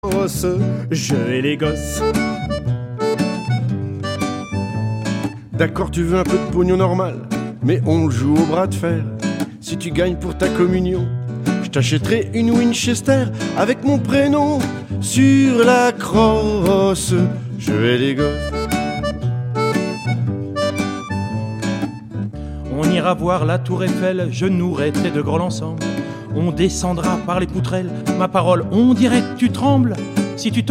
Je et les gosses. D'accord, tu veux un peu de pognon normal, mais on le joue au bras de fer. Si tu gagnes pour ta communion, je t'achèterai une Winchester avec mon prénom sur la crosse. Je et les gosses. On ira voir la tour Eiffel, je nouerai tes deux grands ensemble. On descendra par les poutrelles, ma parole, on dirait que tu trembles. Si tu